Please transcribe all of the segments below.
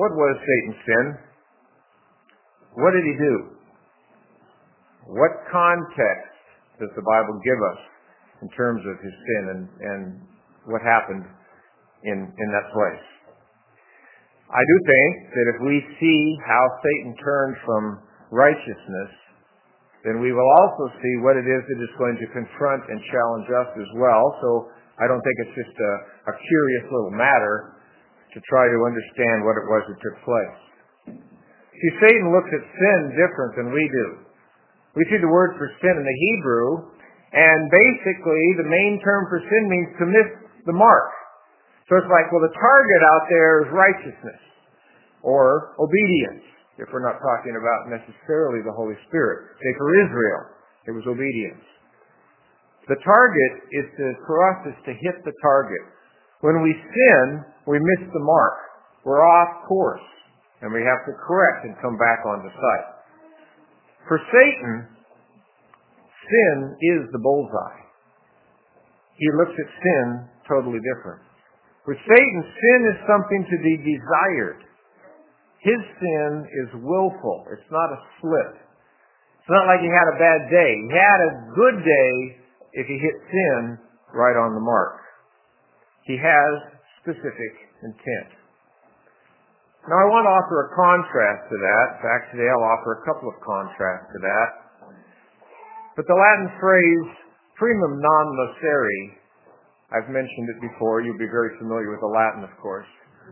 What was Satan's sin? What did he do? What context does the Bible give us in terms of his sin and what happened in that place? I do think that if we see how Satan turned from righteousness, then we will also see what it is that is going to confront and challenge us as well. So I don't think it's just a curious little matter to try to understand what it was that took place. See, Satan looks at sin different than we do. We see the word for sin in the Hebrew, and basically the main term for sin means to miss the mark. So it's like, well, the target out there is righteousness or obedience, if we're not talking about necessarily the Holy Spirit. Say for Israel, it was obedience. The target for us is to hit the target. When we sin, we miss the mark. We're off course, and we have to correct and come back onto sight. For Satan, sin is the bullseye. He looks at sin totally different. For Satan, sin is something to be desired. His sin is willful. It's not a slip. It's not like he had a bad day. He had a good day if he hit sin right on the mark. He has specific intent. Now I want to offer a contrast to that. In fact, today I'll offer a couple of contrasts to that. But the Latin phrase, primum non nocere, I've mentioned it before. You'll be very familiar with the Latin, of course.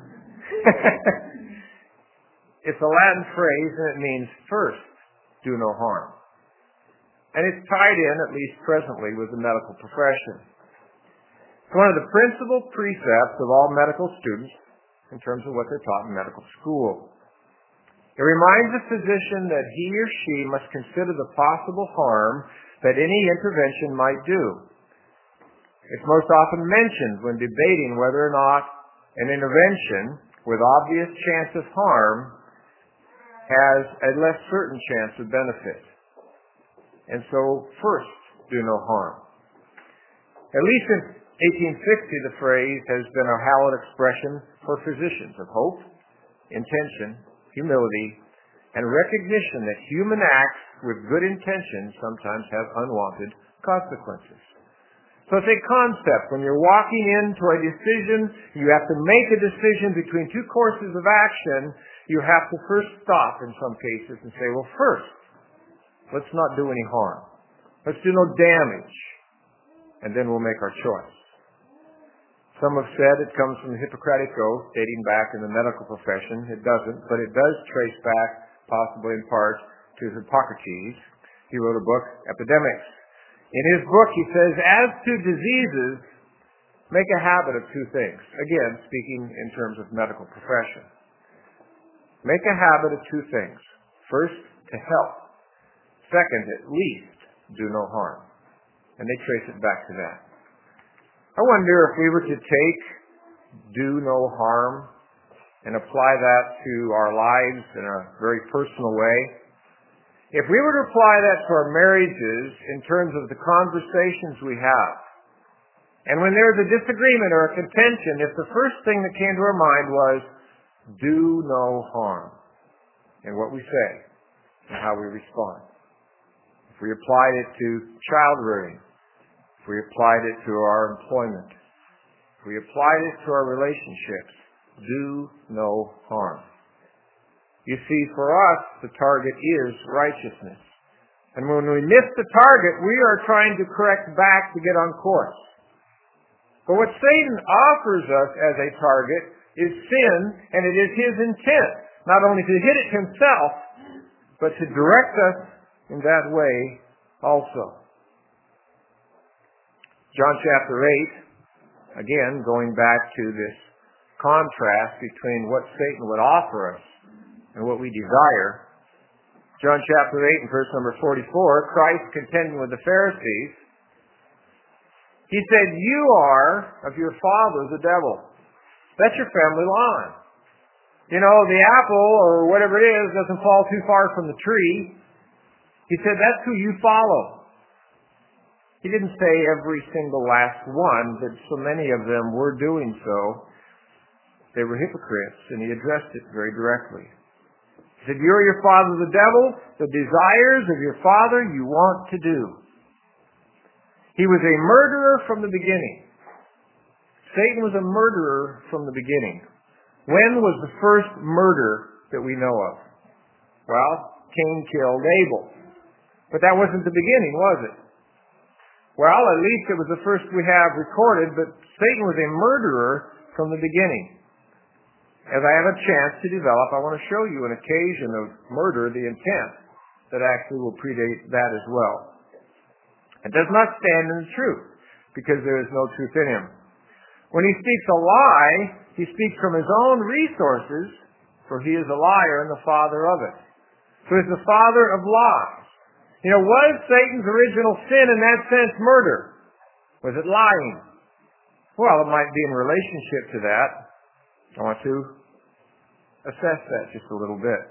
It's a Latin phrase, and it means first, do no harm. And it's tied in, at least presently, with the medical profession. It's one of the principal precepts of all medical students in terms of what they're taught in medical school. It reminds the physician that he or she must consider the possible harm that any intervention might do. It's most often mentioned when debating whether or not an intervention with obvious chance of harm has a less certain chance of benefit. And so, first, do no harm. At least since 1860, the phrase has been a hallowed expression for physicians of hope, intention, humility, and recognition that human acts with good intentions sometimes have unwanted consequences. So it's a concept. When you're walking into a decision, you have to make a decision between two courses of action. You have to first stop in some cases and say, well, first, let's not do any harm. Let's do no damage. And then we'll make our choice. Some have said it comes from the Hippocratic Oath, dating back in the medical profession. It doesn't, but it does trace back, possibly in part, to Hippocrates. He wrote a book, Epidemics. In his book, he says, as to diseases, make a habit of two things. Again, speaking in terms of medical profession. Make a habit of two things. First, to help. Second, at least, do no harm. And they trace it back to that. I wonder if we were to take do no harm and apply that to our lives in a very personal way. If we were to apply that to our marriages in terms of the conversations we have, and when there's a disagreement or a contention, if the first thing that came to our mind was do no harm in what we say and how we respond. If we applied it to child rearing, if we applied it to our employment, if we applied it to our relationships, do no harm. You see, for us, the target is righteousness. And when we miss the target, we are trying to correct back to get on course. But what Satan offers us as a target is sin, and it is his intent, not only to hit it himself, but to direct us in that way also. John chapter 8, again, going back to this contrast between what Satan would offer us and what we desire. John chapter 8 and verse number 44, Christ contending with the Pharisees, he said, you are of your father the devil. That's your family line. You know, the apple or whatever it is doesn't fall too far from the tree. He said, that's who you follow. He didn't say every single last one, but so many of them were doing so. they were hypocrites, and he addressed it very directly. He said, "You're your father the devil. The desires of your father you want to do." He was a murderer from the beginning. Satan was a murderer from the beginning. When was the first murder that we know of? Well, Cain killed Abel. But that wasn't the beginning, was it? Well, at least it was the first we have recorded, but Satan was a murderer from the beginning. As I have a chance to develop, I want to show you an occasion of murder, the intent, that actually will predate that as well. It does not stand in the truth, because there is no truth in him. When he speaks a lie, he speaks from his own resources, for he is a liar and the father of it. So he's the father of lies. Was Satan's original sin in that sense murder? Was it lying? Well, it might be in relationship to that. I want to assess that just a little bit.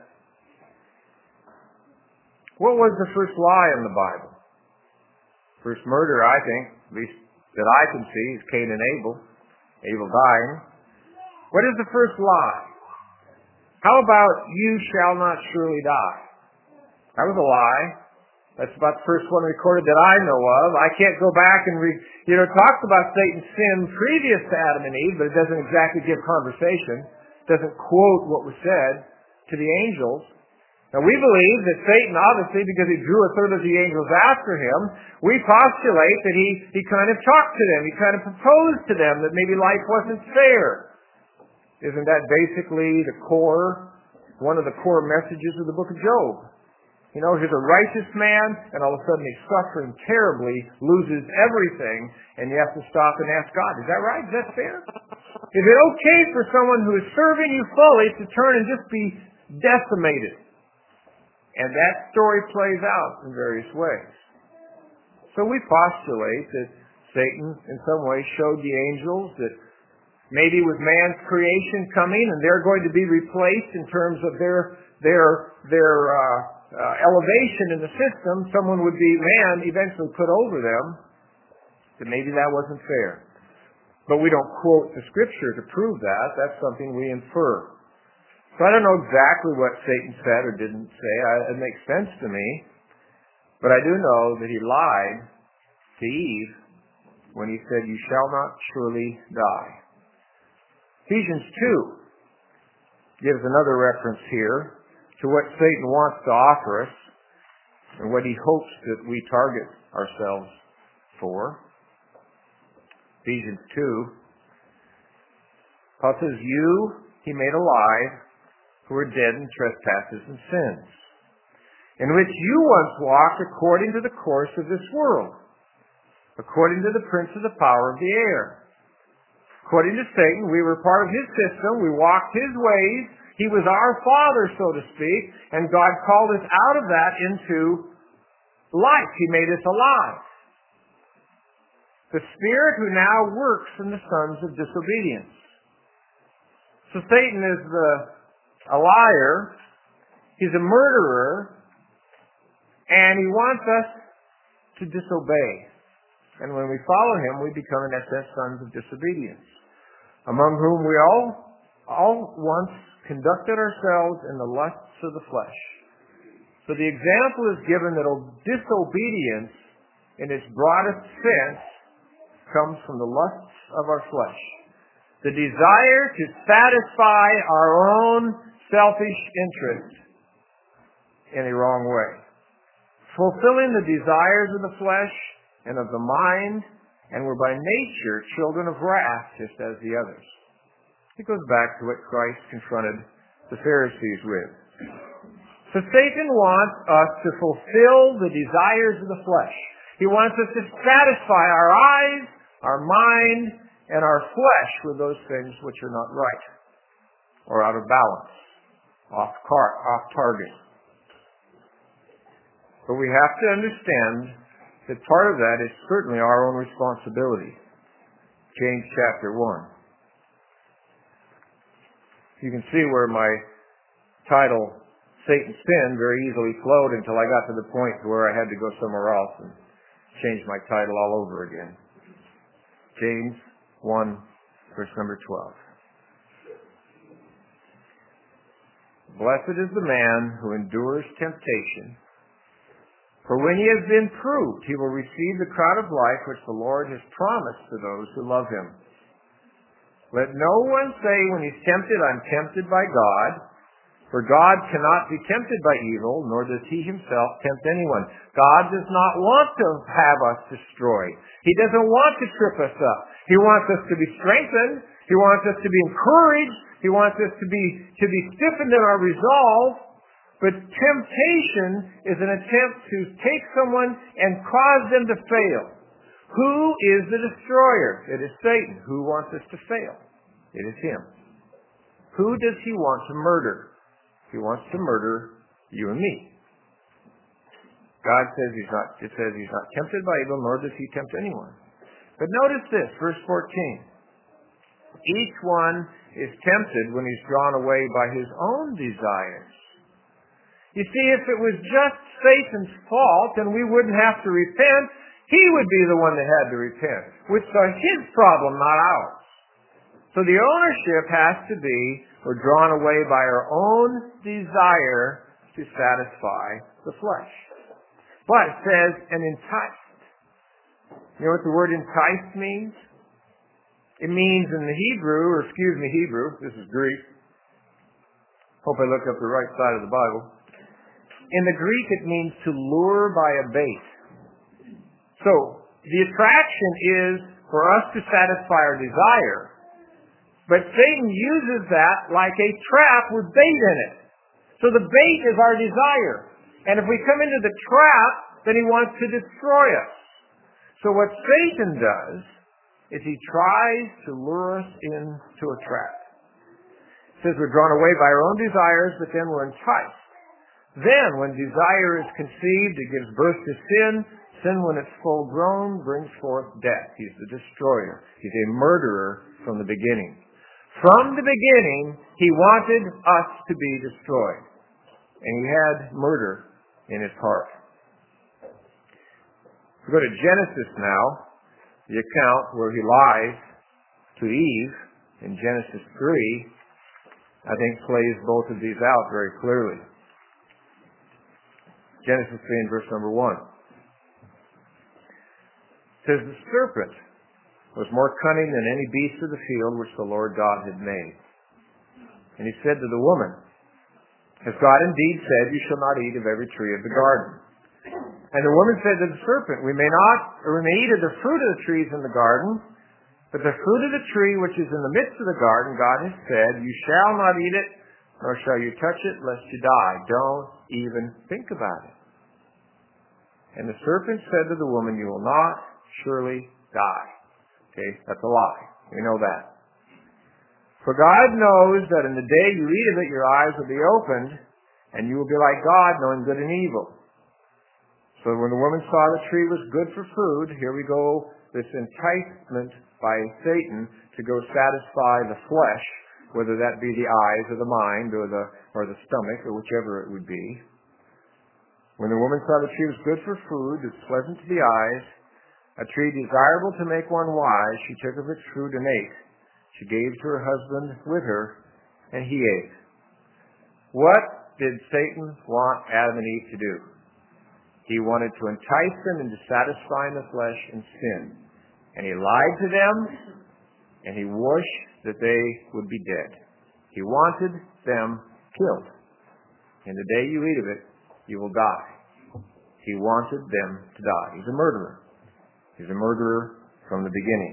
What was the first lie in the Bible? First murder, I think, at least that I can see, is Cain and Abel. Abel dying. What is the first lie? How about "you shall not surely die"? That was a lie. That's about the first one recorded that I know of. I can't go back and it talks about Satan's sin previous to Adam and Eve, but it doesn't exactly give conversation. It doesn't quote what was said to the angels. Now we believe that Satan, obviously, because he drew a third of the angels after him, we postulate that he kind of talked to them. He kind of proposed to them that maybe life wasn't fair. Isn't that basically one of the core messages of the book of Job? Here's a righteous man, and all of a sudden he's suffering terribly, loses everything, and you have to stop and ask God, is that right? Is that fair? Is it okay for someone who is serving you fully to turn and just be decimated? And that story plays out in various ways. So we postulate that Satan in some way showed the angels that maybe with man's creation coming and they're going to be replaced in terms of their elevation in the system, man eventually put over them, that maybe that wasn't fair. But we don't quote the scripture to prove that. That's something we infer. So I don't know exactly what Satan said or didn't say. It makes sense to me. But I do know that he lied to Eve when he said, "You shall not surely die." Ephesians 2 gives another reference here to what Satan wants to offer us and what he hopes that we target ourselves for. Ephesians 2. Paul says, "You he made alive who were dead in trespasses and sins, in which you once walked according to the course of this world, according to the prince of the power of the air." According to Satan, we were part of his system. We walked his ways. He was our father, so to speak, and God called us out of that into life. He made us alive. The Spirit who now works in the sons of disobedience. So Satan is a liar. He's a murderer. And he wants us to disobey. And when we follow him, we become, in essence, sons of disobedience, among whom we all once conducted ourselves in the lusts of the flesh. So the example is given that disobedience, in its broadest sense, comes from the lusts of our flesh. The desire to satisfy our own selfish interest in a wrong way. Fulfilling the desires of the flesh and of the mind, and we're by nature children of wrath, just as the others. It goes back to what Christ confronted the Pharisees with. So Satan wants us to fulfill the desires of the flesh. He wants us to satisfy our eyes, our mind, and our flesh with those things which are not right, or out of balance, off target. But we have to understand that part of that is certainly our own responsibility. James chapter 1. You can see where my title, Satan's Sin, very easily flowed until I got to the point where I had to go somewhere else and change my title all over again. James 1, verse number 12. Blessed is the man who endures temptation, for when he has been proved, he will receive the crown of life which the Lord has promised to those who love him. Let no one say when he's tempted, I'm tempted by God, for God cannot be tempted by evil, nor does he himself tempt anyone. God does not want to have us destroyed. He doesn't want to trip us up. He wants us to be strengthened. He wants us to be encouraged. He wants us to be stiffened in our resolve. But temptation is an attempt to take someone and cause them to fail. Who is the destroyer? It is Satan. Who wants us to fail? It is him. Who does he want to murder? He wants to murder you and me. God says it says he's not tempted by evil, nor does he tempt anyone. But notice this, verse 14. Each one is tempted when he's drawn away by his own desires. You see, if it was just Satan's fault and we wouldn't have to repent, he would be the one that had to repent, which is his problem, not ours. So the ownership has to be, we're drawn away by our own desire to satisfy the flesh. But it says, and enticed. You know what the word enticed means? It means in the Hebrew, this is Greek. Hope I looked up the right side of the Bible. In the Greek, it means to lure by a bait. So, the attraction is for us to satisfy our desire. But Satan uses that like a trap with bait in it. So the bait is our desire. And if we come into the trap, then he wants to destroy us. So what Satan does is he tries to lure us into a trap. It says we're drawn away by our own desires, but then we're enticed. Then, when desire is conceived, it gives birth to sin. Sin, when it's full grown, brings forth death. He's the destroyer. He's a murderer from the beginning. From the beginning, he wanted us to be destroyed. And he had murder in his heart. We go to Genesis now, the account where he lies to Eve in Genesis 3, I think plays both of these out very clearly. Genesis 3 and verse number 1. It says, the serpent was more cunning than any beast of the field which the Lord God had made. And he said to the woman, has God indeed said, you shall not eat of every tree of the garden? And the woman said to the serpent, we may eat of the fruit of the trees in the garden, but the fruit of the tree which is in the midst of the garden, God has said, you shall not eat it, nor shall you touch it, lest you die. Don't even think about it. And the serpent said to the woman, you will not surely die. Okay, that's a lie. We know that. For God knows that in the day you eat of it, your eyes will be opened, and you will be like God, knowing good and evil. So when the woman saw the tree was good for food, here we go, this enticement by Satan to go satisfy the flesh, whether that be the eyes or the mind or the stomach or whichever it would be. When the woman saw the tree was good for food, it's pleasant to the eyes, a tree desirable to make one wise, she took of its fruit and ate. She gave to her husband with her, and he ate. What did Satan want Adam and Eve to do? He wanted to entice them into satisfying the flesh and sin. And he lied to them, and he wished that they would be dead. He wanted them killed. And the day you eat of it, you will die. He wanted them to die. He's a murderer. He's a murderer from the beginning.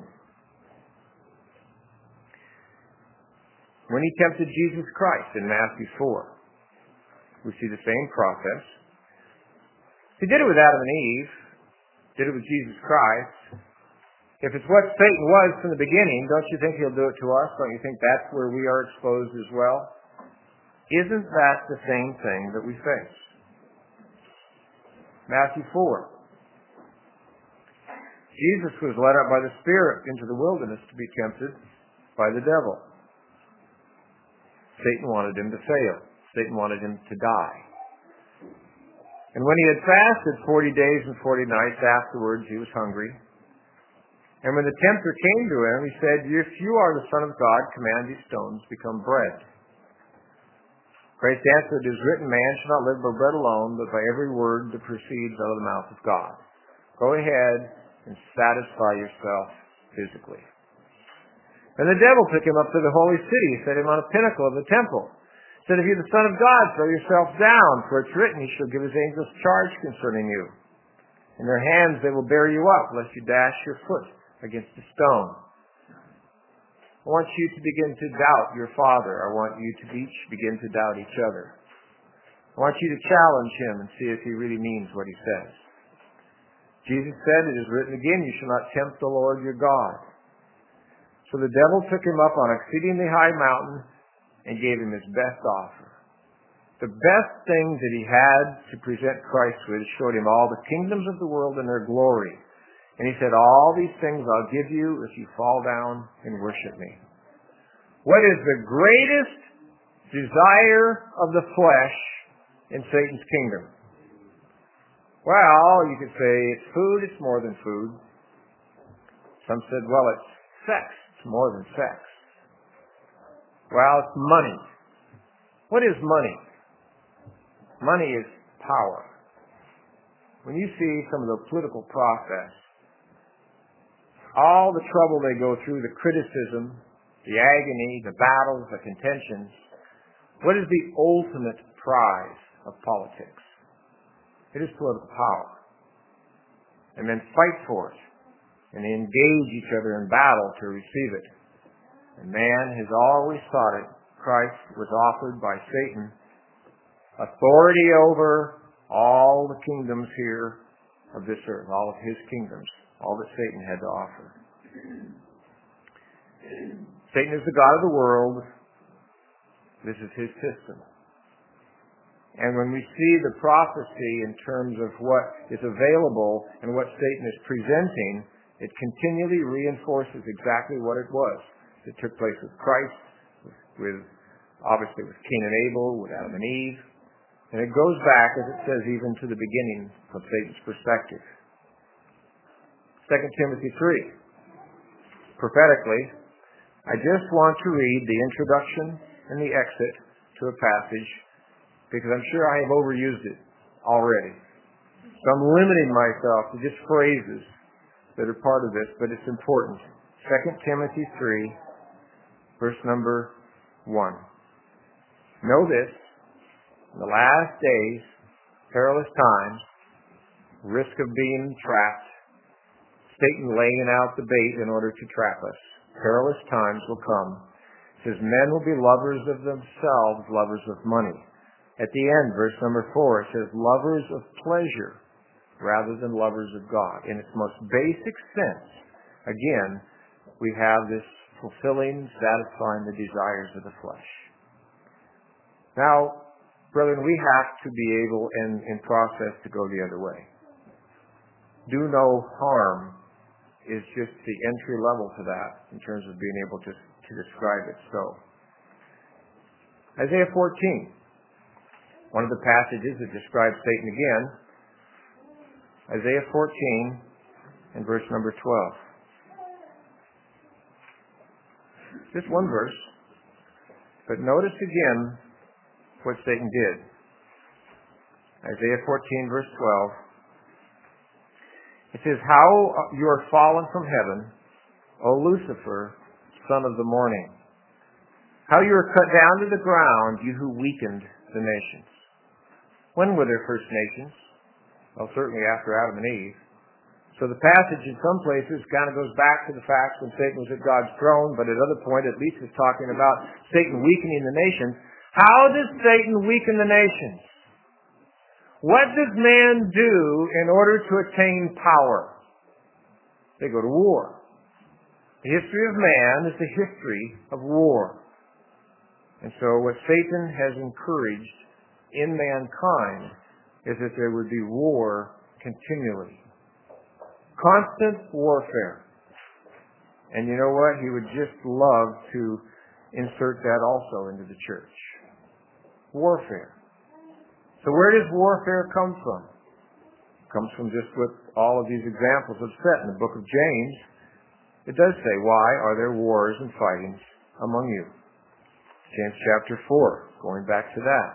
When he tempted Jesus Christ in Matthew 4, we see the same process. He did it with Adam and Eve, did it with Jesus Christ. If it's what Satan was from the beginning, don't you think he'll do it to us? Don't you think that's where we are exposed as well? Isn't that the same thing that we face? Matthew 4. Jesus was led up by the Spirit into the wilderness to be tempted by the devil. Satan wanted him to fail. Satan wanted him to die. And when he had fasted 40 days and 40 nights afterwards, he was hungry. And when the tempter came to him, he said, if you are the Son of God, command these stones become bread. Christ answered, "It is written, man shall not live by bread alone, but by every word that proceeds out of the mouth of God." Go ahead and satisfy yourself physically. And the devil took him up to the holy city, set him on a pinnacle of the temple. Said, "If you are the Son of God, throw yourself down, for it's written, he shall give his angels charge concerning you. In their hands they will bear you up, lest you dash your foot against a stone." I want you to begin to doubt your Father. I want you to each begin to doubt each other. I want you to challenge him and see if he really means what he says. Jesus said, "It is written again, you shall not tempt the Lord your God." So the devil took him up on an exceedingly high mountain and gave him his best offer. The best thing that he had to present Christ with, showed him all the kingdoms of the world and their glory. And he said, "All these things I'll give you if you fall down and worship me." What is the greatest desire of the flesh in Satan's kingdom? Well, you could say it's food, it's more than food. Some said, well, it's sex, it's more than sex. Well, it's money. What is money? Money is power. When you see some of the political process, all the trouble they go through, the criticism, the agony, the battles, the contentions, what is the ultimate prize of politics? It is political power. And men fight for it, and they engage each other in battle to receive it. And man has always thought it. Christ was offered by Satan authority over all the kingdoms here of this earth, all of his kingdoms, all that Satan had to offer. Satan is the god of the world. This is his system. And when we see the prophecy in terms of what is available and what Satan is presenting, it continually reinforces exactly what it was. It took place with Christ, obviously with Cain and Abel, with Adam and Eve. And it goes back, as it says, even to the beginning of Satan's perspective. 2 Timothy 3. Prophetically, I just want to read the introduction and the exit to a passage, because I'm sure I have overused it already. So I'm limiting myself to just phrases that are part of this, but it's important. 2 Timothy 3, verse number 1. Know this, in the last days, perilous times, risk of being trapped, Satan laying out the bait in order to trap us. Perilous times will come. It says, men will be lovers of themselves, lovers of money. At the end, verse number 4, it says, lovers of pleasure rather than lovers of God. In its most basic sense, again, we have this fulfilling, satisfying the desires of the flesh. Now, brethren, we have to be able, in process, to go the other way. Do no harm is just the entry level to that in terms of being able to describe it so. Isaiah 14, one of the passages that describes Satan again. Isaiah 14 and verse number 12. Just one verse, but notice again what Satan did. Isaiah 14 verse 12. It says, how you are fallen from heaven, O Lucifer, son of the morning. How you are cut down to the ground, you who weakened the nations. When were there first nations? Well, certainly after Adam and Eve. So the passage in some places kind of goes back to the fact when Satan was at God's throne, but at other point at least is talking about Satan weakening the nations. How does Satan weaken the nations? What does man do in order to attain power? They go to war. The history of man is the history of war. And so what Satan has encouraged in mankind is that there would be war continually. Constant warfare. And you know what? He would just love to insert that also into the church. Warfare. So where does warfare come from? It comes from just what all of these examples have said. In the book of James, it does say, why are there wars and fightings among you? James chapter 4. going back to that.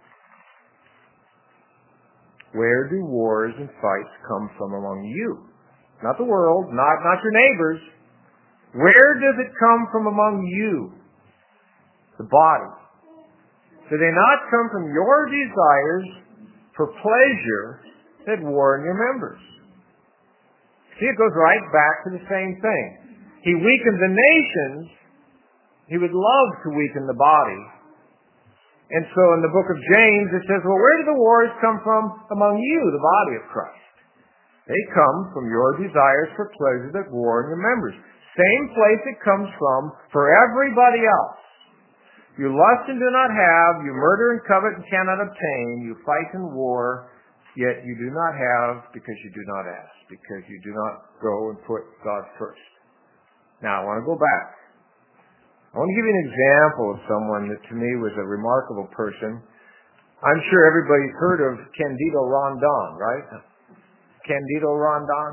Where do wars and fights come from among you? Not the world, not your neighbors. Where does it come from among you? The body. Do they not come from your desires for pleasure that war in your members? See, it goes right back to the same thing. He weakened the nations. He would love to weaken the body. And so in the book of James, it says, well, where do the wars come from among you, the body of Christ? They come from your desires for pleasure that war in your members. Same place it comes from for everybody else. You lust and do not have, you murder and covet and cannot obtain, you fight and war, yet you do not have because you do not ask, because you do not go and put God first. Now, I want to go back. I want to give you an example of someone that to me was a remarkable person. I'm sure everybody's heard of Candido Rondon, right? Candido Rondon?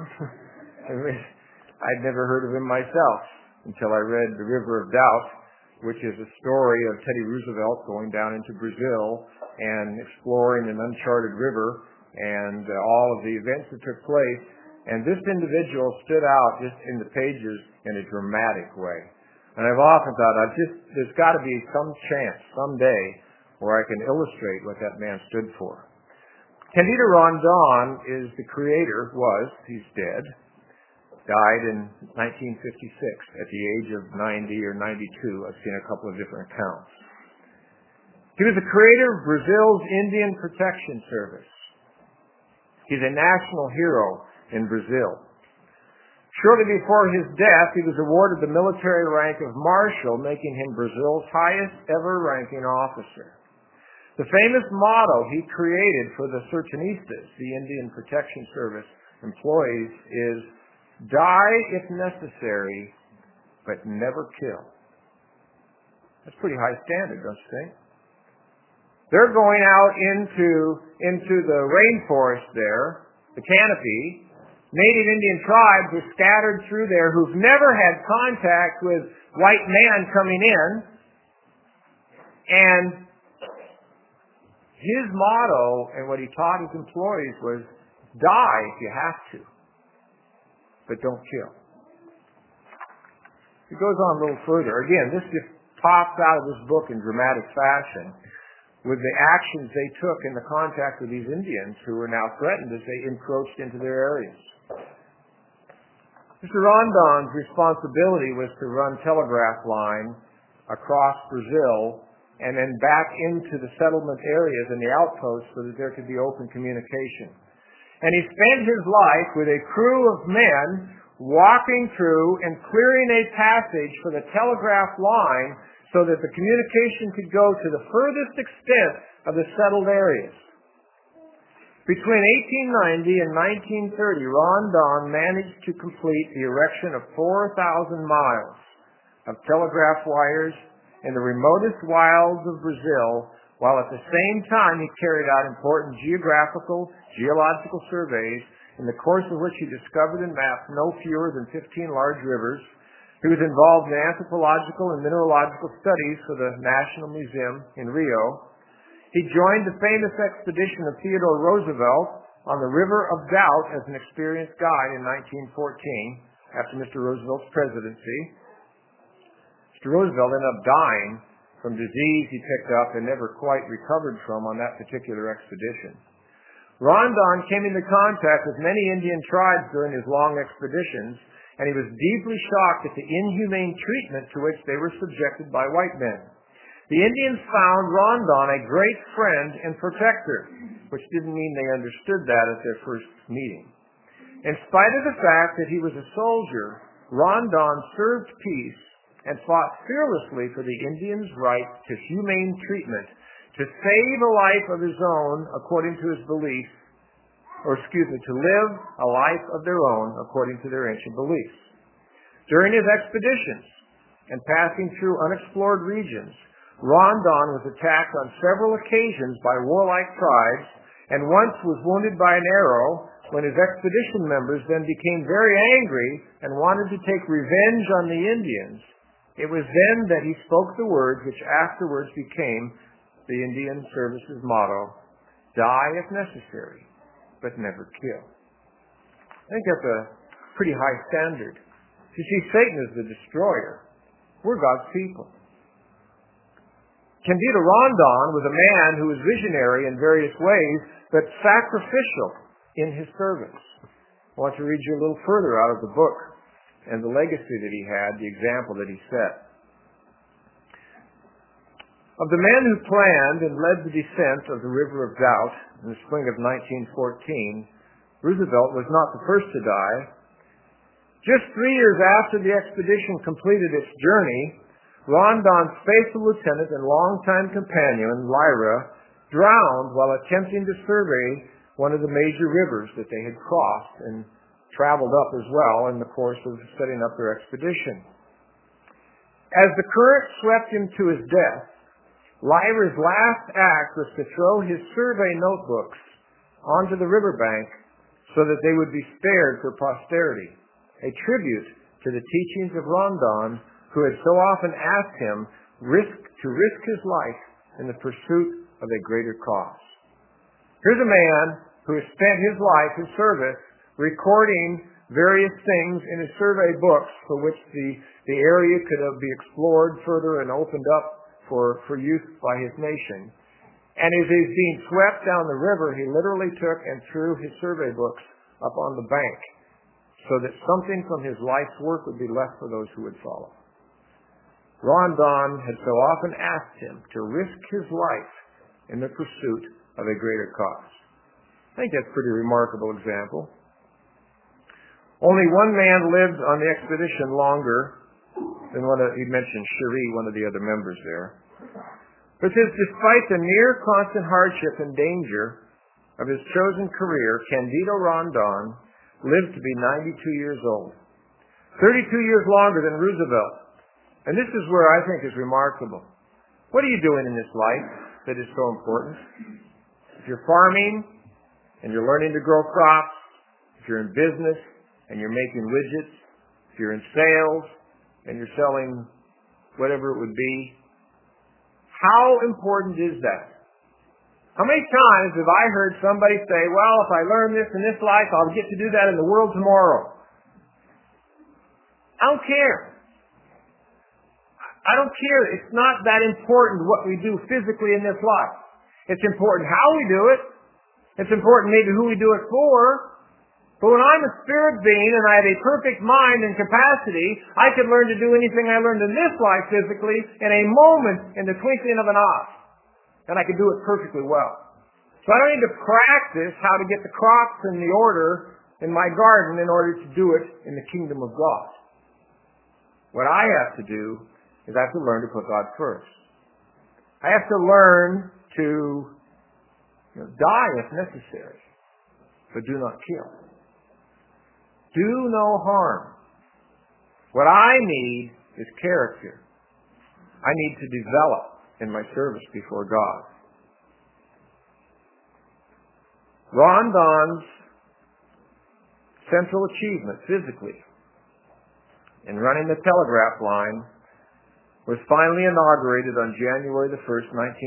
I'd never heard of him myself until I read The River of Doubt, which is a story of Teddy Roosevelt going down into Brazil and exploring an uncharted river and all of the events that took place. And this individual stood out just in the pages in a dramatic way. And I've often thought, there's got to be some chance, someday, where I can illustrate what that man stood for. Candido Rondon is the creator, he's dead, died in 1956 at the age of 90 or 92. I've seen a couple of different accounts. He was the creator of Brazil's Indian Protection Service. He's a national hero in Brazil. Shortly before his death, he was awarded the military rank of Marshal, making him Brazil's highest ever ranking officer. The famous motto he created for the Sertanistas, the Indian Protection Service employees, is, "Die if necessary, but never kill." That's a pretty high standard, don't you think? They're going out into the rainforest there, the canopy. Native Indian tribes are scattered through there who've never had contact with white man coming in. And his motto and what he taught his employees was, die if you have to, but don't kill. It goes on a little further. Again, this just pops out of this book in dramatic fashion with the actions they took in the contact with these Indians who were now threatened as they encroached into their areas. Mr. Rondon's responsibility was to run telegraph lines across Brazil and then back into the settlement areas and the outposts so that there could be open communication. And he spent his life with a crew of men walking through and clearing a passage for the telegraph line so that the communication could go to the furthest extent of the settled areas. Between 1890 and 1930, Rondon managed to complete the erection of 4,000 miles of telegraph wires in the remotest wilds of Brazil, while at the same time he carried out important geological surveys, in the course of which he discovered and mapped no fewer than 15 large rivers. He was involved in anthropological and mineralogical studies for the National Museum in Rio. He joined the famous expedition of Theodore Roosevelt on the River of Doubt as an experienced guide in 1914, after Mr. Roosevelt's presidency. Mr. Roosevelt ended up dying from disease he picked up and never quite recovered from on that particular expedition. Rondon came into contact with many Indian tribes during his long expeditions, and he was deeply shocked at the inhumane treatment to which they were subjected by white men. The Indians found Rondon a great friend and protector, which didn't mean they understood that at their first meeting. In spite of the fact that he was a soldier, Rondon served peace and fought fearlessly for the Indians' right to humane treatment, to save a life of his own according to his belief, to live a life of their own according to their ancient beliefs. During his expeditions and passing through unexplored regions, Rondon was attacked on several occasions by warlike tribes and once was wounded by an arrow when his expedition members then became very angry and wanted to take revenge on the Indians. It was then that he spoke the words which afterwards became the Indian Service's motto, die if necessary, but never kill. I think that's a pretty high standard. You see, Satan is the destroyer. We're God's people. Candido Rondon was a man who was visionary in various ways, but sacrificial in his service. I want to read you a little further out of the book and the legacy that he had, the example that he set. Of the men who planned and led the descent of the River of Doubt in the spring of 1914, Roosevelt was not the first to die. Just 3 years after the expedition completed its journey, Rondon's faithful lieutenant and longtime companion, Lyra, drowned while attempting to survey one of the major rivers that they had crossed and traveled up as well in the course of setting up their expedition. As the current swept him to his death, Lyra's last act was to throw his survey notebooks onto the riverbank so that they would be spared for posterity, a tribute to the teachings of Rondon, who had so often asked him to risk his life in the pursuit of a greater cause. Here's a man who has spent his life in service recording various things in his survey books for which the area could be explored further and opened up for use by his nation. And as he was being swept down the river, he literally took and threw his survey books up on the bank so that something from his life's work would be left for those who would follow. Rondon had so often asked him to risk his life in the pursuit of a greater cause. I think that's a pretty remarkable example. Only one man lived on the expedition longer than he mentioned Cherie, one of the other members there. But it says, despite the near constant hardship and danger of his chosen career, Candido Rondon lived to be 92 years old, 32 years longer than Roosevelt. And this is where I think is remarkable. What are you doing in this life that is so important? If you're farming and you're learning to grow crops, if you're in business and you're making widgets, if you're in sales and you're selling whatever it would be, how important is that? How many times have I heard somebody say, well, if I learn this in this life, I'll get to do that in the world tomorrow? I don't care. I don't care. It's not that important what we do physically in this life. It's important how we do it. It's important maybe who we do it for. But when I'm a spirit being and I have a perfect mind and capacity, I can learn to do anything I learned in this life physically in a moment, in the twinkling of an eye. And I can do it perfectly well. So I don't need to practice how to get the crops in the order in my garden in order to do it in the kingdom of God. What I have to do is I have to learn to put God first. I have to learn to die if necessary, but do not kill. Do no harm. What I need is character. I need to develop in my service before God. Rondon's central achievement physically in running the telegraph line was finally inaugurated on January the 1st,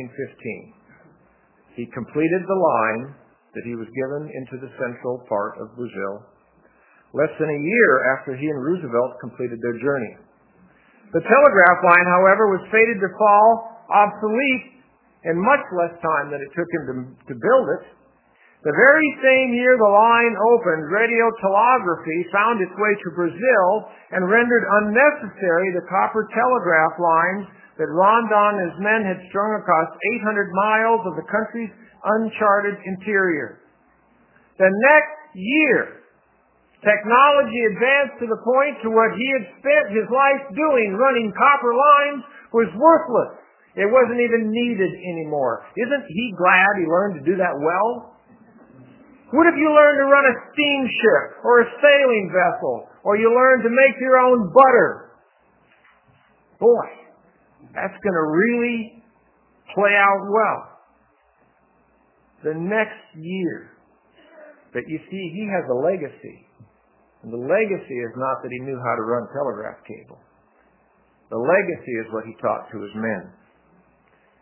1915. He completed the line that he was given into the central part of Brazil less than a year after he and Roosevelt completed their journey. The telegraph line, however, was fated to fall obsolete in much less time than it took him to build it. The very same year the line opened, radio telegraphy found its way to Brazil and rendered unnecessary the copper telegraph lines that Rondon and his men had strung across 800 miles of the country's uncharted interior. The next year, technology advanced to the point to what he had spent his life doing, running copper lines, was worthless. It wasn't even needed anymore. Isn't he glad he learned to do that well? What if you learned to run a steamship or a sailing vessel, or you learned to make your own butter? Boy, that's going to really play out well. The next year. But you see, he has a legacy. And the legacy is not that he knew how to run telegraph cable. The legacy is what he taught to his men.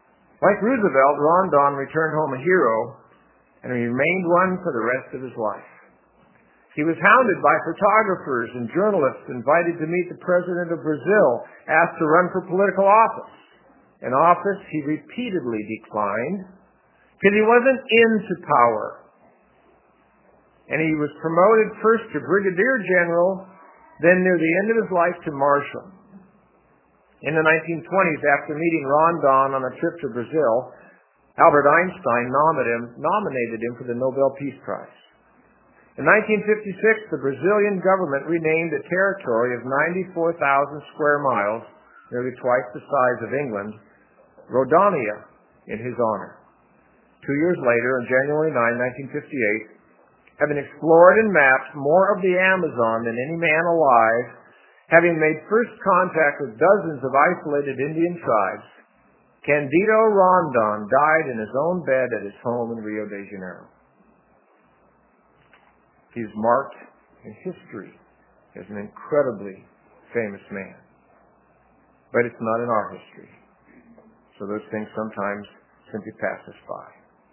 Like Roosevelt, Rondon returned home a hero and he remained one for the rest of his life. He was hounded by photographers and journalists invited to meet the president of Brazil, asked to run for political office. An office he repeatedly declined because he wasn't into power. And he was promoted first to brigadier general, then near the end of his life to marshal. In the 1920s, after meeting Rondon on a trip to Brazil, Albert Einstein nominated him for the Nobel Peace Prize. In 1956, the Brazilian government renamed a territory of 94,000 square miles, nearly twice the size of England, Rhodesia, in his honor. 2 years later, on January 9, 1958, having explored and mapped more of the Amazon than any man alive, having made first contact with dozens of isolated Indian tribes, Candido Rondon died in his own bed at his home in Rio de Janeiro. He's marked in history as an incredibly famous man. But it's not in our history. So those things sometimes simply pass us by.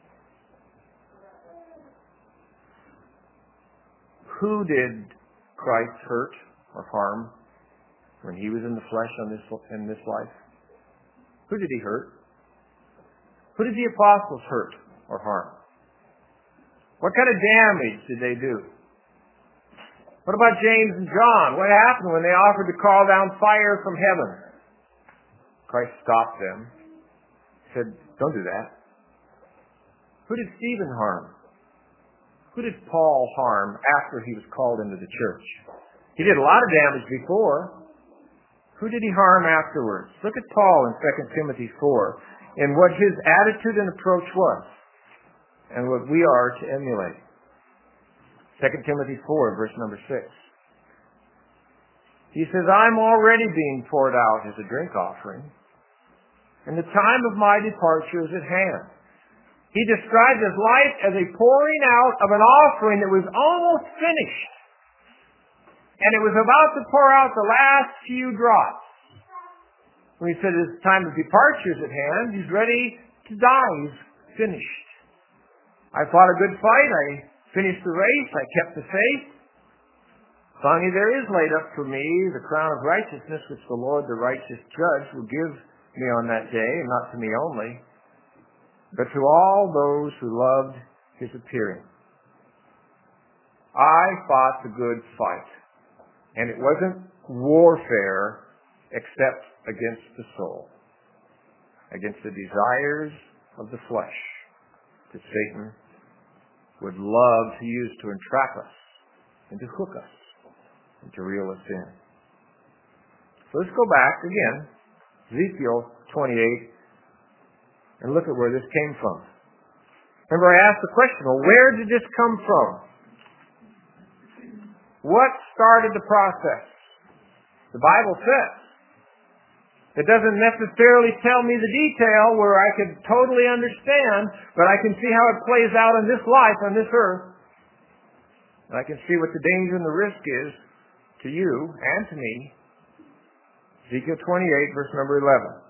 Who did Christ hurt or harm when he was in the flesh in this life? Who did he hurt? Who did the apostles hurt or harm? What kind of damage did they do? What about James and John? What happened when they offered to call down fire from heaven? Christ stopped them. He said, don't do that. Who did Stephen harm? Who did Paul harm after he was called into the church? He did a lot of damage before. Who did he harm afterwards? Look at Paul in 2 Timothy 4 and what his attitude and approach was and what we are to emulate. 2 Timothy 4, verse number 6. He says, I'm already being poured out as a drink offering, and the time of my departure is at hand. He described his life as a pouring out of an offering that was almost finished. And it was about to pour out the last few drops. When he said his time of departure is at hand, he's ready to die. He's finished. I fought a good fight. I finished the race. I kept the faith. Finally, there is laid up for me the crown of righteousness, which the Lord, the righteous judge, will give me on that day, and not to me only, but to all those who loved his appearing. I fought the good fight, and it wasn't warfare except against the soul, against the desires of the flesh that Satan would love to use to entrap us and to hook us and to reel us in. So let's go back again, Ezekiel 28, and look at where this came from. Remember, I asked the question, well, where did this come from? What started the process? The Bible says. It doesn't necessarily tell me the detail where I could totally understand, but I can see how it plays out in this life, on this earth. And I can see what the danger and the risk is to you and to me. Ezekiel 28, verse number 11.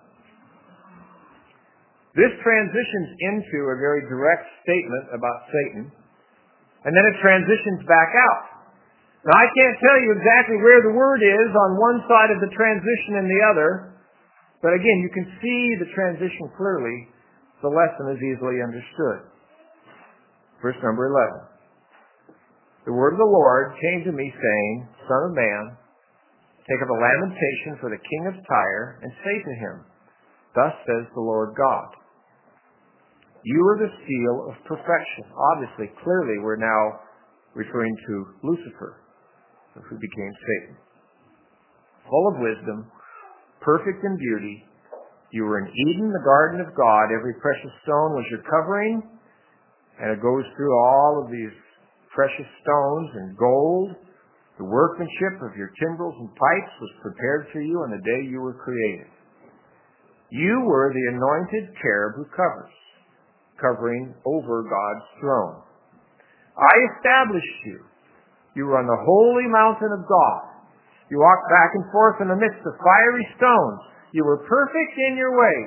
This transitions into a very direct statement about Satan, and then it transitions back out. Now, I can't tell you exactly where the word is on one side of the transition and the other, but again, you can see the transition clearly. The lesson is easily understood. Verse number 11. The word of the Lord came to me, saying, Son of man, take up a lamentation for the king of Tyre, and say to him, Thus says the Lord God, you are the seal of perfection. Obviously, clearly, we're now referring to Lucifer, who became Satan. Full of wisdom, perfect in beauty, you were in Eden, the garden of God. Every precious stone was your covering, and it goes through all of these precious stones and gold. The workmanship of your timbrels and pipes was prepared for you on the day you were created. You were the anointed cherub who covering over God's throne. I established you. You were on the holy mountain of God. You walked back and forth in the midst of fiery stones. You were perfect in your ways.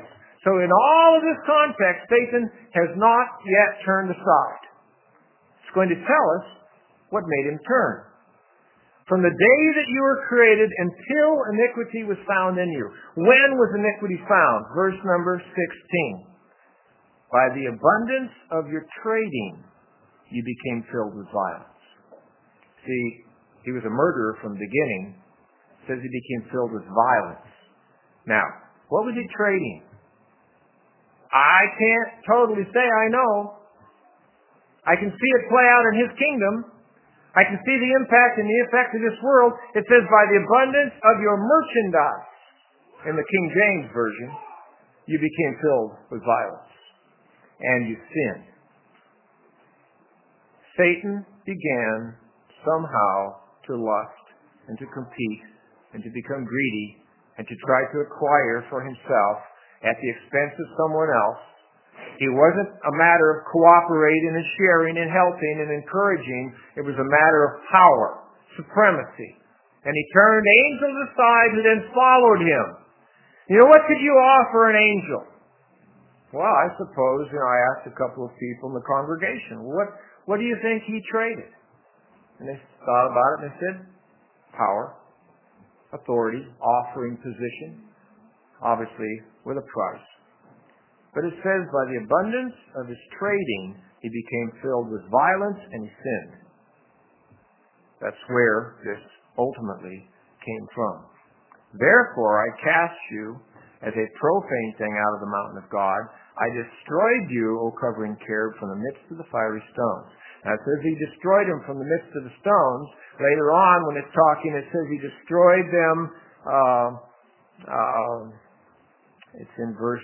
So in all of this context, Satan has not yet turned aside. It's going to tell us what made him turn. From the day that you were created until iniquity was found in you. When was iniquity found? Verse number 16. By the abundance of your trading, you became filled with violence. See, he was a murderer from the beginning. It says he became filled with violence. Now, what was he trading? I can't totally say I know. I can see it play out in his kingdom. I can see the impact and the effect of this world. It says, by the abundance of your merchandise, in the King James Version, you became filled with violence. And you sinned. Satan began somehow to lust and to compete and to become greedy and to try to acquire for himself at the expense of someone else. It wasn't a matter of cooperating and sharing and helping and encouraging. It was a matter of power, supremacy. And he turned angels aside who then followed him. You know, what could you offer an angel? Well, I suppose, I asked a couple of people in the congregation, what do you think he traded? And they thought about it and they said, power, authority, offering position, obviously with a price. But it says, by the abundance of his trading, he became filled with violence and he sinned. That's where this ultimately came from. Therefore, I cast you as a profane thing out of the mountain of God. I destroyed you, O covering cherub, from the midst of the fiery stones. Now it says he destroyed him from the midst of the stones. Later on, when it's talking, it says he destroyed them. It's in verse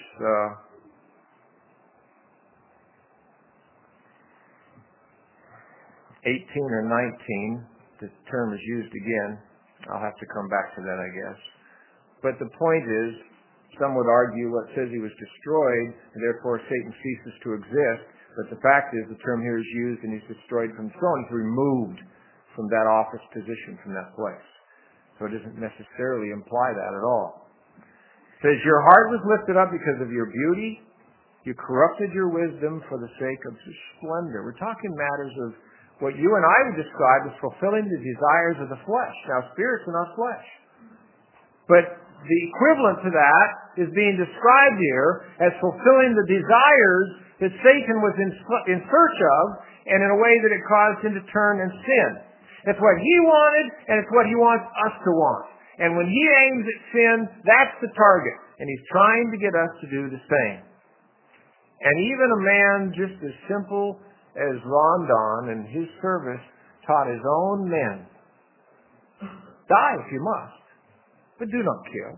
18 or 19. The term is used again. I'll have to come back to that, I guess. But the point is, some would argue what says he was destroyed, and therefore Satan ceases to exist. But the fact is, the term here is used, and he's destroyed from the throne. He's removed from that office position, from that place. So it doesn't necessarily imply that at all. It says, your heart was lifted up because of your beauty. You corrupted your wisdom for the sake of your splendor. We're talking matters of what you and I would describe as fulfilling the desires of the flesh. Now, spirits are not flesh. But the equivalent to that is being described here as fulfilling the desires that Satan was in search of, and in a way that it caused him to turn and sin. It's what he wanted, and it's what he wants us to want. And when he aims at sin, that's the target. And he's trying to get us to do the same. And even a man just as simple as Rondon and his service taught his own men, die if you must, but do not kill.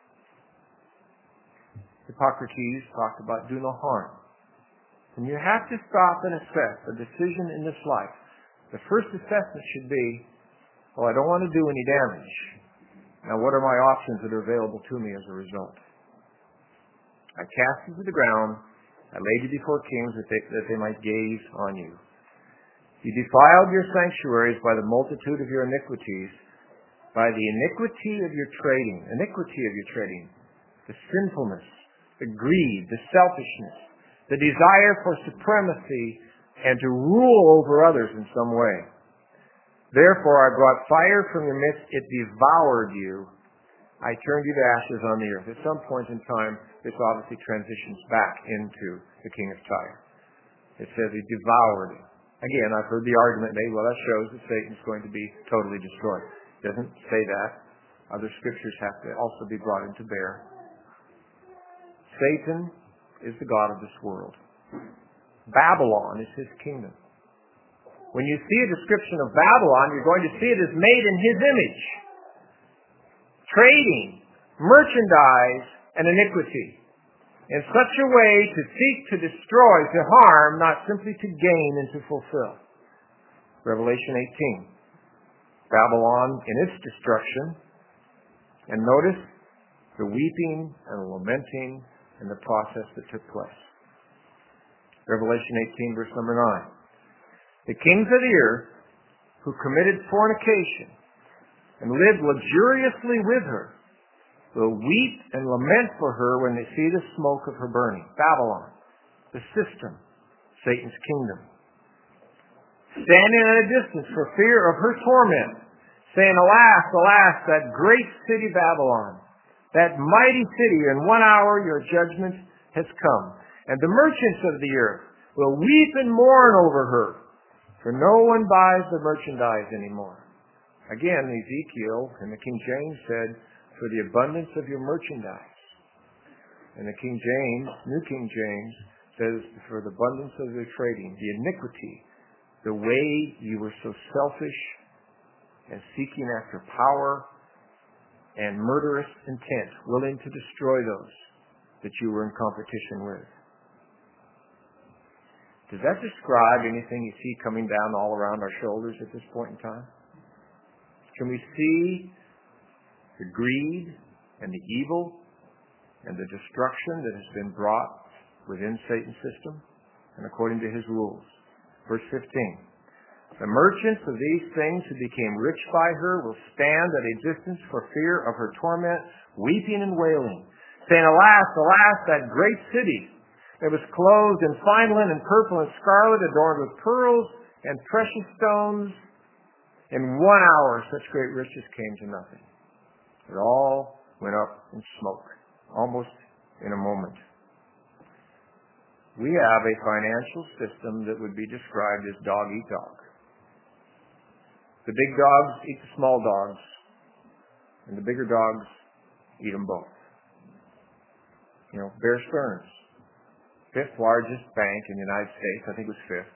Hippocrates talked about do no harm. And you have to stop and assess a decision in this life. The first assessment should be, I don't want to do any damage. Now, what are my options that are available to me as a result? I cast you to the ground. I laid you before kings that they might gaze on you. You defiled your sanctuaries by the multitude of your iniquities, by the iniquity of your trading, the sinfulness, the greed, the selfishness, the desire for supremacy and to rule over others in some way. Therefore, I brought fire from your midst. It devoured you. I turned you to ashes on the earth. At some point in time, this obviously transitions back into the king of Tyre. It says he devoured it. Again, I've heard the argument made, that shows that Satan's going to be totally destroyed. It doesn't say that. Other scriptures have to also be brought into bear. Satan is the god of this world. Babylon is his kingdom. When you see a description of Babylon, you're going to see it as made in his image. Trading, merchandise, and iniquity. In such a way to seek to destroy, to harm, not simply to gain and to fulfill. Revelation 18. Babylon in its destruction. And notice the weeping and the lamenting and the process that took place. Revelation 18, verse number 9. The kings of the earth who committed fornication and lived luxuriously with her will weep and lament for her when they see the smoke of her burning. Babylon, the system, Satan's kingdom. Standing at a distance for fear of her torment, saying, alas, alas, that great city Babylon, that mighty city, in 1 hour your judgment has come. And the merchants of the earth will weep and mourn over her, for no one buys the merchandise anymore. Again, Ezekiel in the King James said, for the abundance of your merchandise. And the King James, New King James, says, for the abundance of your trading, the iniquity, the way you were so selfish and seeking after power and murderous intent, willing to destroy those that you were in competition with. Does that describe anything you see coming down all around our shoulders at this point in time? Can we see the greed and the evil and the destruction that has been brought within Satan's system and according to his rules? Verse 15. The merchants of these things who became rich by her will stand at a distance for fear of her torment, weeping and wailing, saying, alas, alas, that great city that was clothed in fine linen, purple and scarlet, adorned with pearls and precious stones. In 1 hour such great riches came to nothing. It all went up in smoke, almost in a moment. We have a financial system that would be described as dog eat dog. The big dogs eat the small dogs, and the bigger dogs eat them both. Bear Stearns, fifth largest bank in the United States, I think it was fifth.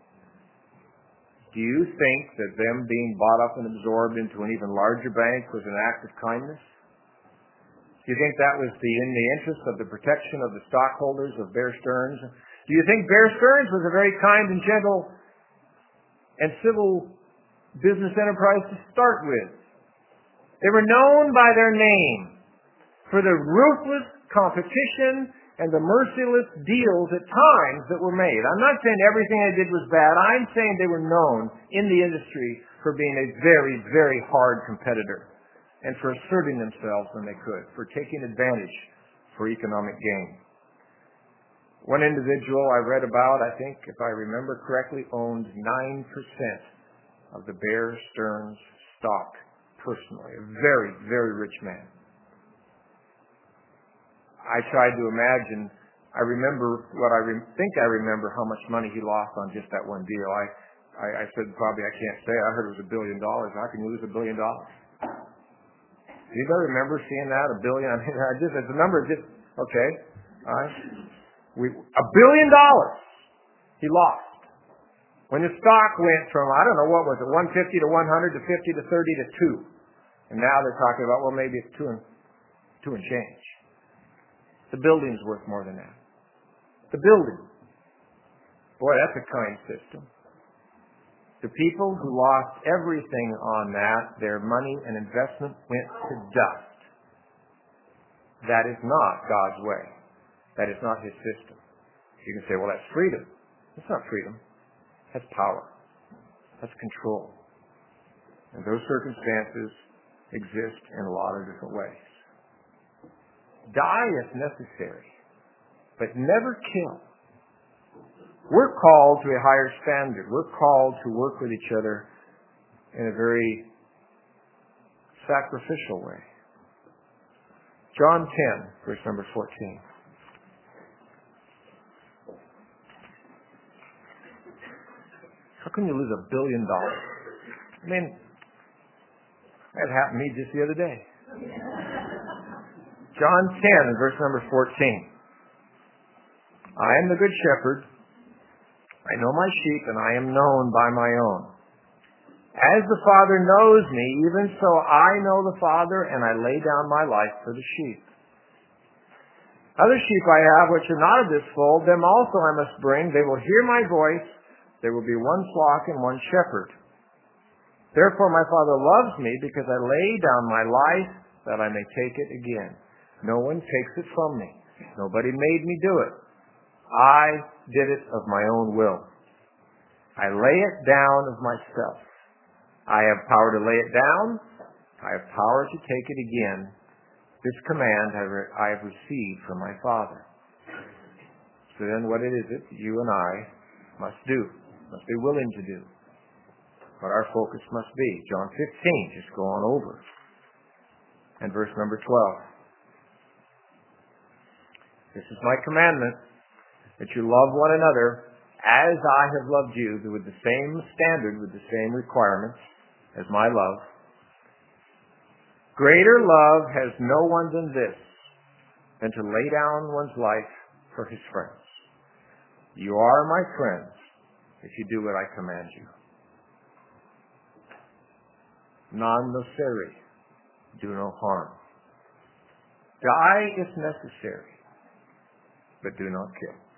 Do you think that them being bought up and absorbed into an even larger bank was an act of kindness? Do you think that was in the interest of the protection of the stockholders of Bear Stearns? Do you think Bear Stearns was a very kind and gentle and civil business enterprise to start with? They were known by their name for the ruthless competition and the merciless deals at times that were made. I'm not saying everything they did was bad. I'm saying they were known in the industry for being a very, very hard competitor and for asserting themselves when they could, for taking advantage for economic gain. One individual I read about, I think, if I remember correctly, owned 9% of the Bear Stearns stock personally. A very, very rich man. I tried to imagine, I remember I remember how much money he lost on just that one deal. I said probably I can't say. I heard it was $1 billion. How can you lose $1 billion? Do you guys remember seeing that? $1 billion? I mean, it's a number just, okay. All right. $1 billion he lost. When the stock went from, I don't know, what was it, 150 to 100 to 50 to 30 to 2. And now they're talking about, well, maybe it's 2 and change. The building's worth more than that. The building. Boy, that's a kind system. The people who lost everything on that, their money and investment went to dust. That is not God's way. That is not his system. You can say, well, that's freedom. That's not freedom. That's power. That's control. And those circumstances exist in a lot of different ways. Die if necessary, but never kill. We're called to a higher standard. We're called to work with each other in a very sacrificial way. John 10, verse number 14. How can you lose $1 billion? I mean, that happened to me just the other day. John 10, verse number 14. I am the good shepherd. I know my sheep, and I am known by my own. As the Father knows me, even so I know the Father, and I lay down my life for the sheep. Other sheep I have, which are not of this fold, them also I must bring. They will hear my voice. There will be one flock and one shepherd. Therefore my Father loves me, because I lay down my life that I may take it again. No one takes it from me. Nobody made me do it. I did it of my own will. I lay it down of myself. I have power to lay it down. I have power to take it again. This command I have received from my Father. So then what is it you and I must do, must be willing to do? What our focus must be. John 15, just go on over. And verse number 12. This is my commandment, that you love one another as I have loved you, with the same standard, with the same requirements as my love. Greater love has no one than this, than to lay down one's life for his friends. You are my friends if you do what I command you. Non nocere, do no harm. Die if necessary, but do not kill.